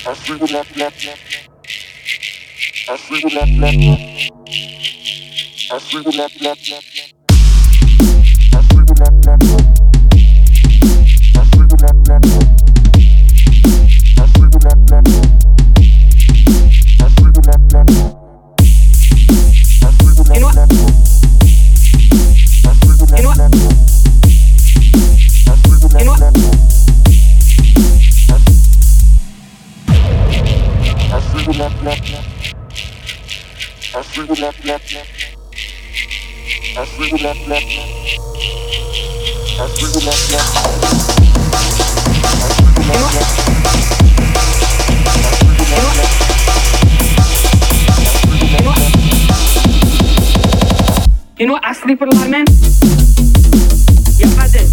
I sleep with I sleep with I sleep with I sleep with I sleep with I sleep with You know what? You know what? You know what? I sleep with I sleep with I sleep with I sleep with You know what? I sleep with a lot of men. Yeah, I did.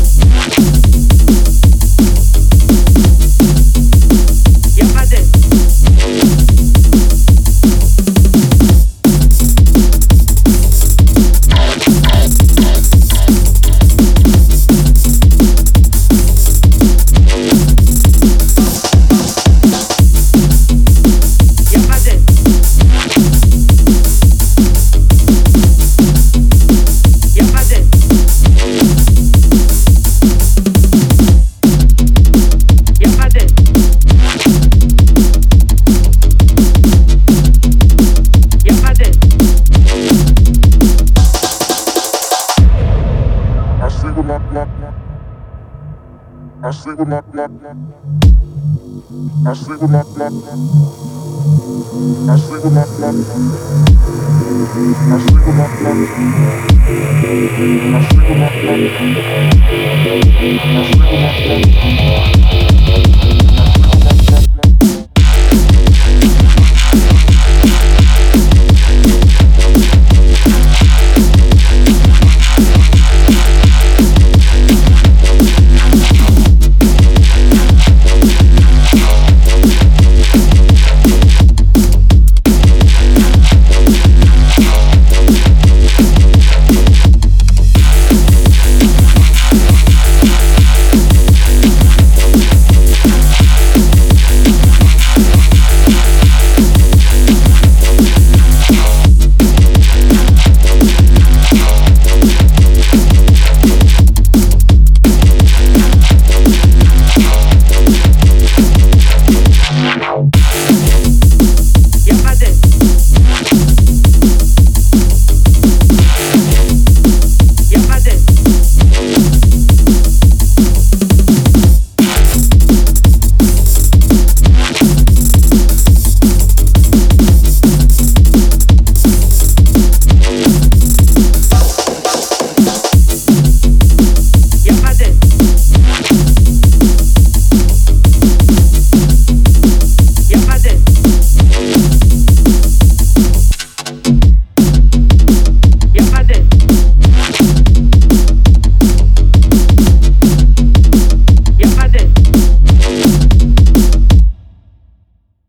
Yeah, I did. I sleep with I sleep with I sleep with I sleep with I sleep with I sleep with